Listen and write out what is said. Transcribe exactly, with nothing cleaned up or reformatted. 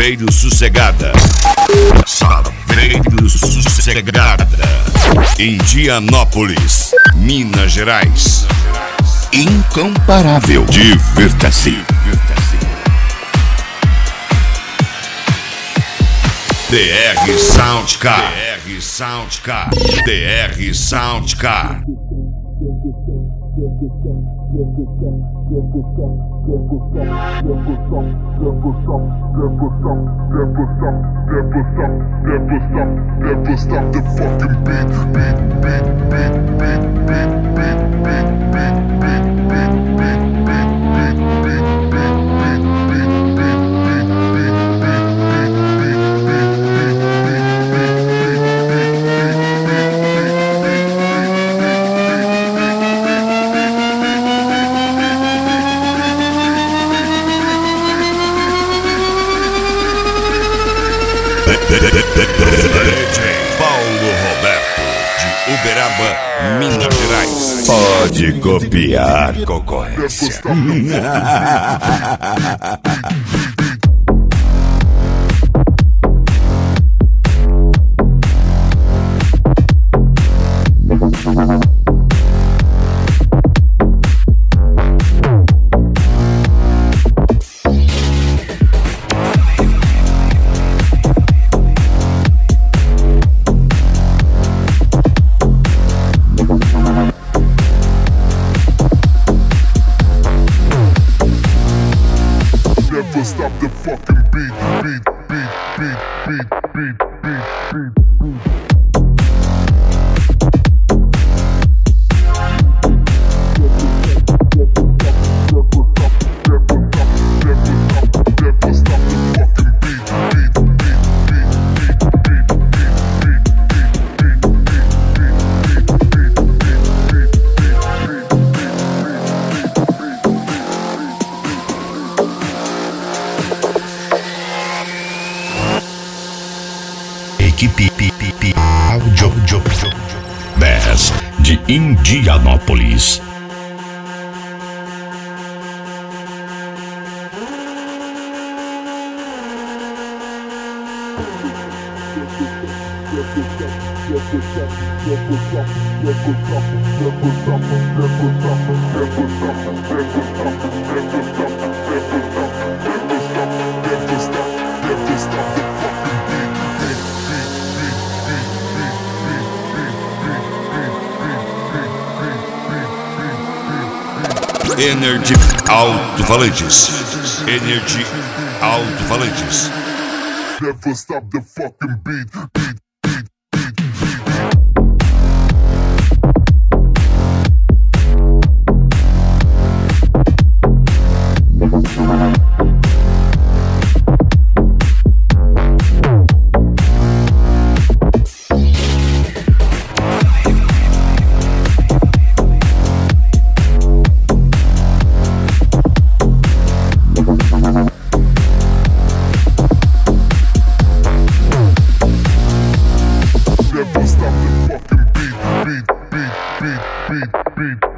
Saveiro Sossegada. Saveiro Sossegada. Indianópolis, Minas Gerais. Incomparável. Divirta-se. D R Soundcar. D R Soundcar. D R Soundcar. Never stop the fucking beat, beat, beat, beat, beat, beat, beat, beat, beat, beat, beat, beat, beat, beat, beat, D J Paulo Roberto, de Uberaba, Minas Gerais. Pode copiar, concorrência. Never stop the fucking beat, beat, beat, beat, beat, beat, beat, beat, beat. Equipe Áudio dez de Indianópolis. Energy Alto-Falantes. Energy Alto-Falantes. Never stop the fucking beat, beat. Never stop the fucking beat, beat, beat, beat, beat, beat.